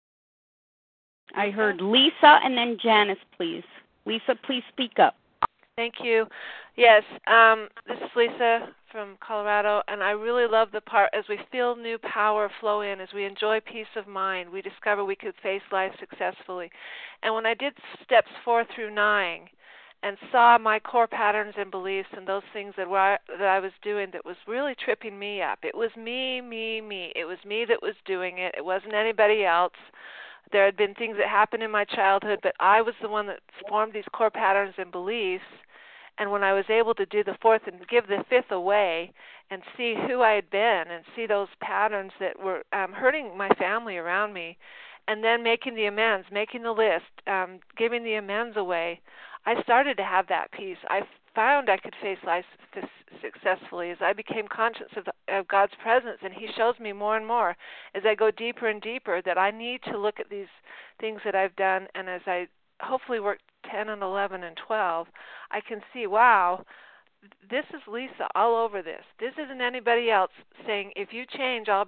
Speaker 1: I heard Lisa and then Janice, please. Lisa, please speak up.
Speaker 14: Thank you. Yes, this is Lisa from Colorado, and I really love the part as we feel new power flow in, as we enjoy peace of mind, we discover we could face life successfully. And when I did steps 4 through 9 and saw my core patterns and beliefs and those things that I was doing that was really tripping me up, it was me. It was me that was doing it. It wasn't anybody else. There had been things that happened in my childhood, but I was the one that formed these core patterns and beliefs. And when I was able to do the 4th and give the 5th away and see who I had been and see those patterns that were hurting my family around me, and then making the amends, making the list, giving the amends away, I started to have that peace. I found I could face life successfully as I became conscious of God's presence, and He shows me more and more as I go deeper and deeper that I need to look at these things that I've done, and as I hopefully work 10 and 11 and 12, I can see, wow, this is Lisa all over this. This isn't anybody else saying, if you change, I'll,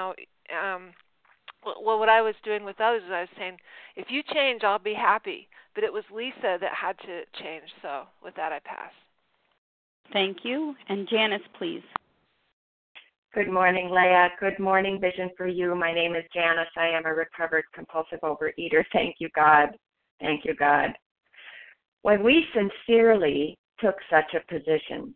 Speaker 14: well, what I was doing with others is I was saying, if you change, I'll be happy. But it was Lisa that had to change. So with that, I pass.
Speaker 1: Thank you. And Janice, please.
Speaker 15: Good morning, Leah. Good morning, Vision for You. My name is Janice. I am a recovered compulsive overeater. Thank you, God. Thank you, God. When we sincerely took such a position,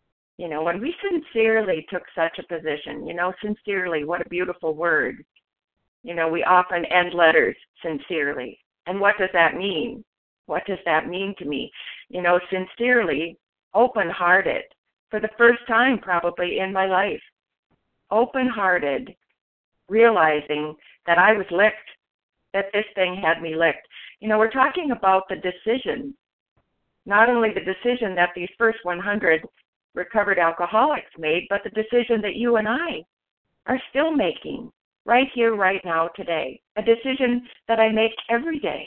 Speaker 15: sincerely, what a beautiful word. We often end letters sincerely. And what does that mean? What does that mean to me? Sincerely, open-hearted, for the first time probably in my life. Open-hearted, realizing that I was licked, that this thing had me licked. We're talking about the decision, not only the decision that these first 100 recovered alcoholics made, but the decision that you and I are still making right here, right now, today. A decision that I make every day,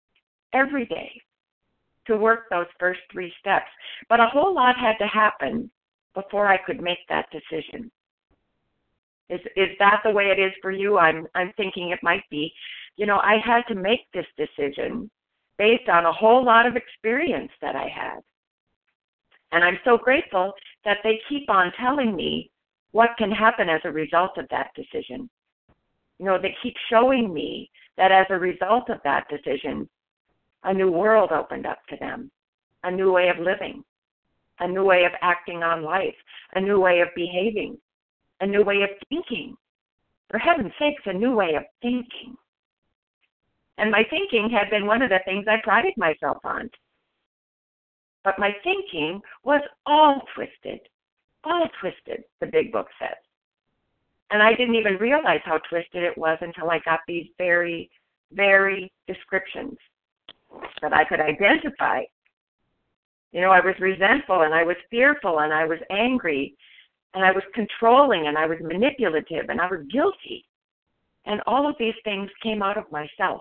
Speaker 15: to work those first 3 steps. But a whole lot had to happen before I could make that decision. Is that the way it is for you? I'm thinking it might be. I had to make this decision based on a whole lot of experience that I had. And I'm so grateful that they keep on telling me what can happen as a result of that decision. They keep showing me that as a result of that decision, a new world opened up to them, a new way of living, a new way of acting on life, a new way of behaving, a new way of thinking. For heaven's sakes, a new way of thinking. And my thinking had been one of the things I prided myself on. But my thinking was all twisted, the big book says. And I didn't even realize how twisted it was until I got these very, very descriptions that I could identify. I was resentful, and I was fearful, and I was angry, and I was controlling, and I was manipulative, and I was guilty. And all of these things came out of myself.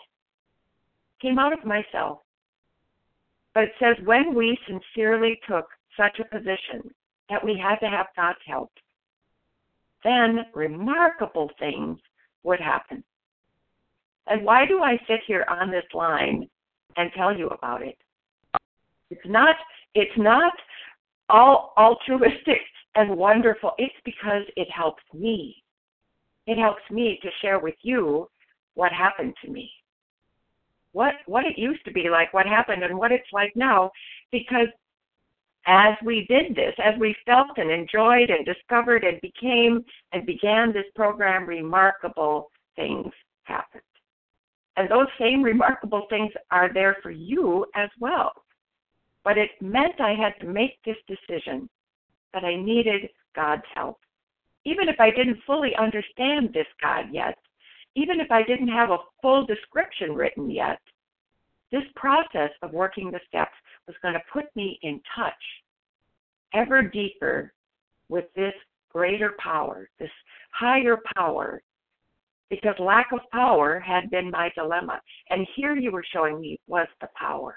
Speaker 15: But it says when we sincerely took such a position that we had to have God's help, then remarkable things would happen. And why do I sit here on this line and tell you about it? It's not all altruistic and wonderful. It's because it helps me. it helps me to share with you what happened to me. What it used to be like, what happened, and what it's like now, because as we did this, as we felt and enjoyed and discovered and began this program, remarkable things happened. And those same remarkable things are there for you as well. But it meant I had to make this decision that I needed God's help. Even if I didn't fully understand this God yet, even if I didn't have a full description written yet, this process of working the steps was going to put me in touch ever deeper with this greater power, this higher power, because lack of power had been my dilemma. And here you were showing me was the power.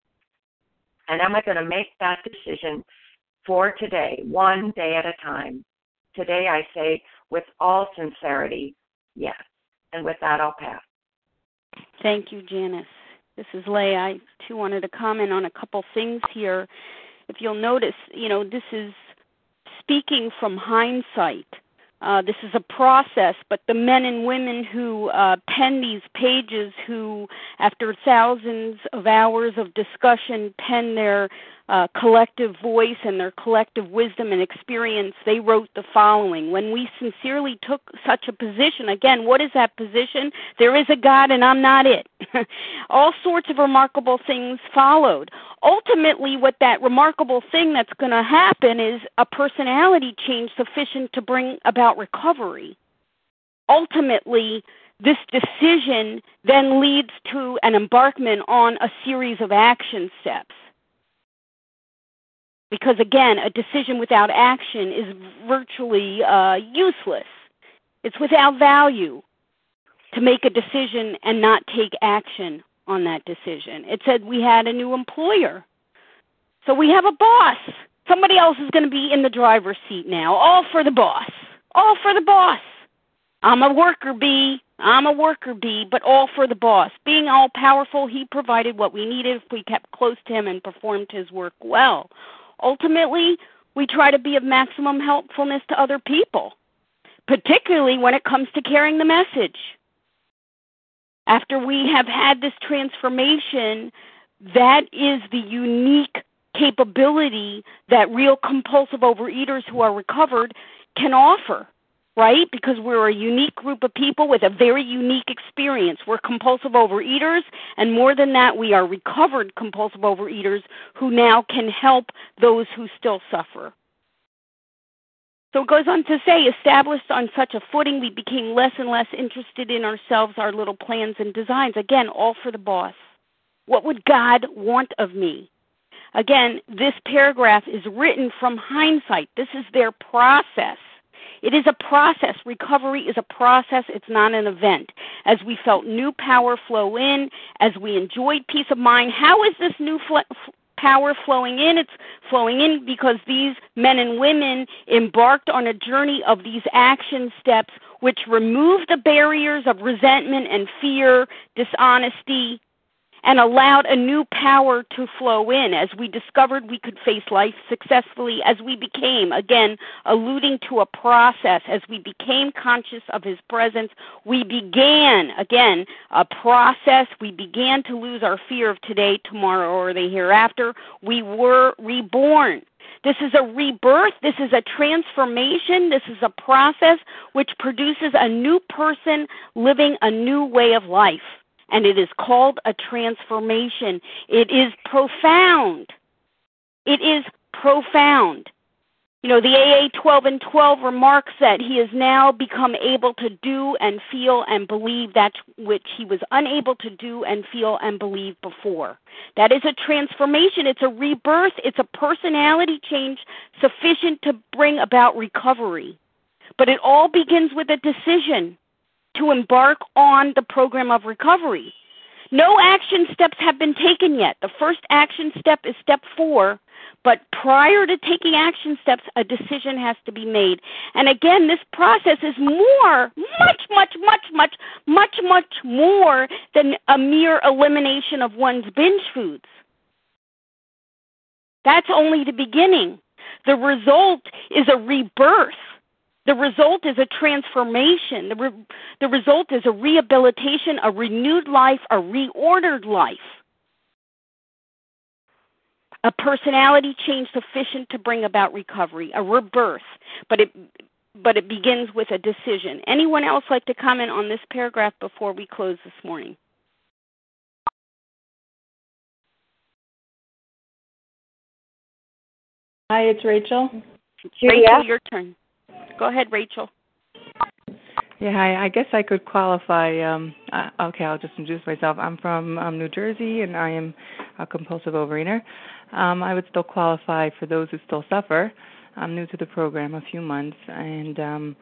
Speaker 15: And am I going to make that decision for today, one day at a time? Today I say with all sincerity, yes. And with that, I'll pass.
Speaker 1: Thank you, Janice. This is Leigh. I, too, wanted to comment on a couple things here. If you'll notice, this is speaking from hindsight. This is a process, but the men and women who pen these pages, who, after thousands of hours of discussion, pen their collective voice and their collective wisdom and experience, they wrote the following. When we sincerely took such a position, again, what is that position? There is a God and I'm not it. All sorts of remarkable things followed. Ultimately, what that remarkable thing that's going to happen is a personality change sufficient to bring about recovery. Ultimately, this decision then leads to an embarkment on a series of action steps. Because, again, a decision without action is virtually useless. It's without value to make a decision and not take action on that decision. It said we had a new employer. So we have a boss. Somebody else is going to be in the driver's seat now. All for the boss. All for the boss. I'm a worker bee, but all for the boss. Being all-powerful, he provided what we needed if we kept close to him and performed his work well. Ultimately, we try to be of maximum helpfulness to other people, particularly when it comes to carrying the message. After we have had this transformation, that is the unique capability that real compulsive overeaters who are recovered can offer, right? Because we're a unique group of people with a very unique experience. We're compulsive overeaters, and more than that, we are recovered compulsive overeaters who now can help those who still suffer. So it goes on to say, established on such a footing, we became less and less interested in ourselves, our little plans and designs. Again, all for the boss. What would God want of me? Again, this paragraph is written from hindsight. This is their process. It is a process. Recovery is a process. It's not an event. As we felt new power flow in, as we enjoyed peace of mind, how is this new power flowing in? It's flowing in because these men and women embarked on a journey of these action steps which removed the barriers of resentment and fear, dishonesty, and allowed a new power to flow in. As we discovered we could face life successfully, as we became, again, alluding to a process, as we became conscious of his presence, we began, again, a process. We began to lose our fear of today, tomorrow, or the hereafter. We were reborn. This is a rebirth. This is a transformation. This is a process which produces a new person living a new way of life. And it is called a transformation. It is profound. It is profound. The AA 12 and 12 remarks that he has now become able to do and feel and believe that which he was unable to do and feel and believe before. That is a transformation. It's a rebirth. It's a personality change sufficient to bring about recovery. But it all begins with a decision to embark on the program of recovery. No action steps have been taken yet. The first action step is step 4, but prior to taking action steps, a decision has to be made. And again, this process is much more than a mere elimination of one's binge foods. That's only the beginning. The result is a rebirth. The result is a transformation. The result is a rehabilitation, a renewed life, a reordered life. A personality change sufficient to bring about recovery, a rebirth. But it begins with a decision. Anyone else like to comment on this paragraph before we close this morning?
Speaker 16: Hi, it's Rachel.
Speaker 1: Rachel, your turn. Go ahead, Rachel.
Speaker 16: Yeah, hi. I guess I could qualify. Okay, I'll just introduce myself. I'm from New Jersey, and I am a compulsive overeater. I would still qualify for those who still suffer. I'm new to the program, a few months, and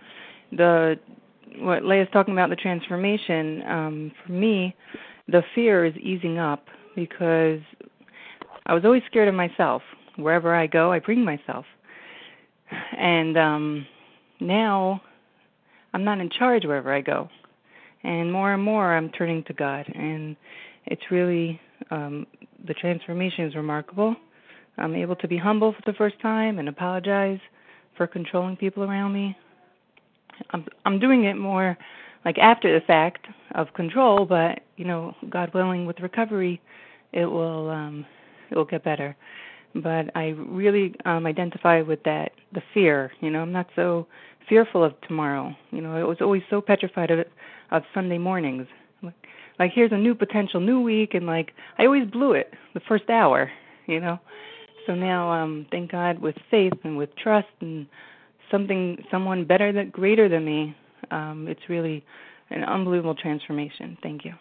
Speaker 16: what Leah's talking about, the transformation, for me, the fear is easing up because I was always scared of myself. Wherever I go, I bring myself. And now I'm not in charge wherever I go. And more I'm turning to God. And it's really, the transformation is remarkable. I'm able to be humble for the first time and apologize for controlling people around me. I'm doing it more like after the fact of control, but, God willing, with recovery, it will get better. But I really identify with the fear. I'm not so fearful of tomorrow. I was always so petrified of Sunday mornings. Like here's a new potential new week, and I always blew it the first hour. So now, thank God, with faith and with trust and someone greater than me, it's really an unbelievable transformation. Thank you.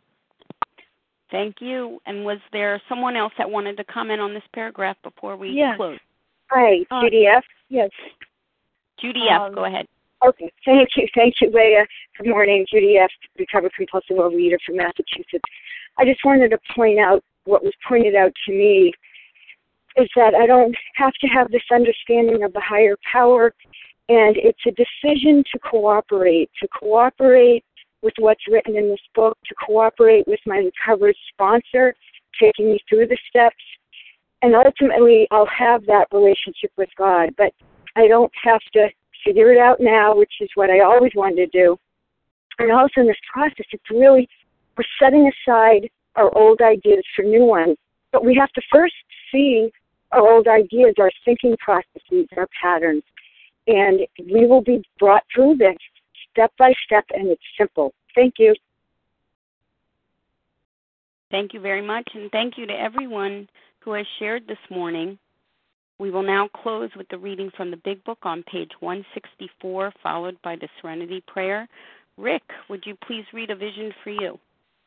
Speaker 1: Thank you. And was there someone else that wanted to comment on this paragraph before we close?
Speaker 17: Hi, Judy F. Yes.
Speaker 1: Judy F., go ahead.
Speaker 17: Okay. Thank you, Leah. Good morning. Judy F., recovered compulsive overeater from Massachusetts. I just wanted to point out what was pointed out to me is that I don't have to have this understanding of the higher power, and it's a decision to cooperate with what's written in this book, to cooperate with my recovered sponsor, taking me through the steps, and ultimately I'll have that relationship with God. But I don't have to figure it out now, which is what I always wanted to do. And also in this process, we're setting aside our old ideas for new ones. But we have to first see our old ideas, our thinking processes, our patterns. And we will be brought through this step by step, and it's simple. Thank you.
Speaker 1: Thank you very much, and thank you to everyone who has shared this morning. We will now close with the reading from the Big Book on page 164, followed by the Serenity Prayer. Rick, would you please read A Vision for You?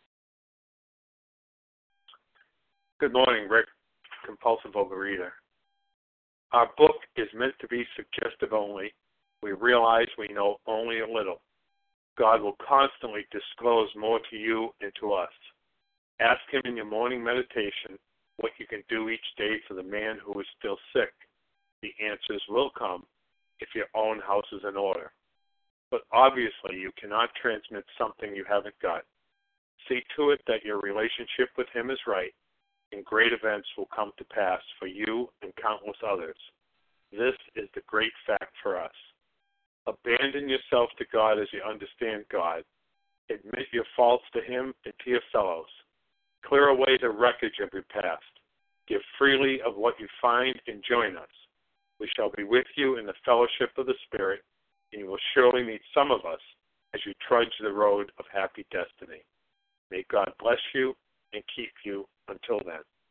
Speaker 18: Good morning, Rick, compulsive overeater. Our book is meant to be suggestive only. We realize we know only a little. God will constantly disclose more to you and to us. Ask Him in your morning meditation what you can do each day for the man who is still sick. The answers will come if your own house is in order. But obviously you cannot transmit something you haven't got. See to it that your relationship with Him is right, and great events will come to pass for you and countless others. This is the great fact for us. Abandon yourself to God as you understand God. Admit your faults to Him and to your fellows. Clear away the wreckage of your past. Give freely of what you find and join us. We shall be with you in the fellowship of the Spirit, and you will surely meet some of us as you trudge the road of happy destiny. May God bless you and keep you until then.